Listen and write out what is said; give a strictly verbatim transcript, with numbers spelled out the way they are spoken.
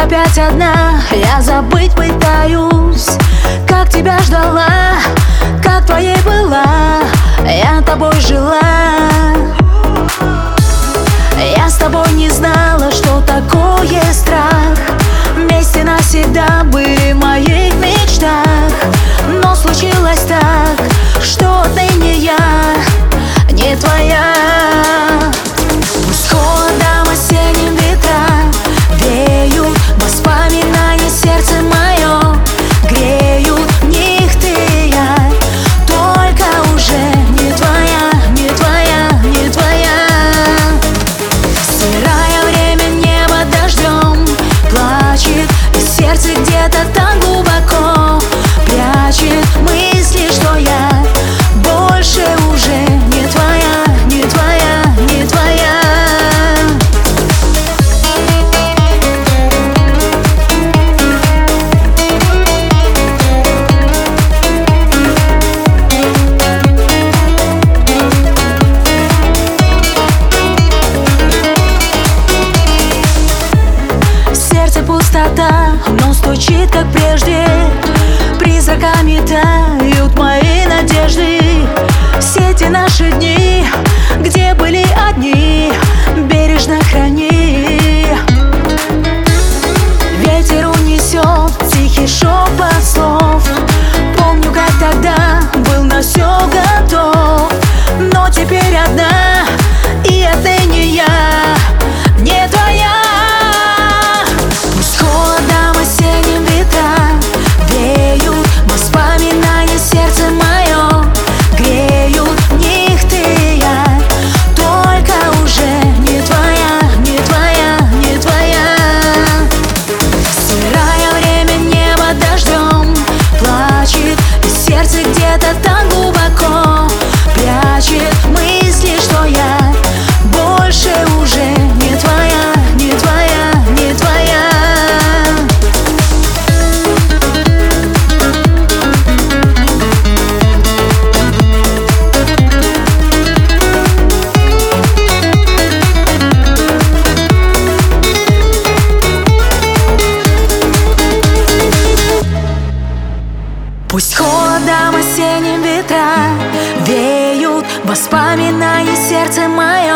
опять одна, я забыть пытаюсь. Как тебя ждала, как твоей была, я тобой жила. Я с тобой не знала, что такое страх. Вместе навсегда были в моих мечтах. Но случилось так, что отныне я не твоя. Пусть холодом осенним ветра веют воспоминания, сердце мое греют в них ты и я. Только уже не твоя, не твоя, не твоя. Стирая время, небо дождем плачет, и сердце где-то так глубоко прячет мысли, что я больше уже не твоя, не твоя, не твоя. Сердце пустота, но стучит как прежде. Призраками тают мои надежды. Все эти наши дни, где были одни, бережно храни. Ветер унесет тихий шепот слов. Помню, как тогда был на все готов. Но теперь одна, и отныне я не твоя. Пусть холодом осенним ветра веют воспоминания, сердце мое греют в них ты и я. Только уже не твоя, не твоя, не твоя. Стирая время, небо дождем плачет, и сердце где-то так глубоко прячет мысли, что я больше уже не твоя, не твоя, не твоя. Пусть холодом осенним ветра веют воспоминания, сердце мое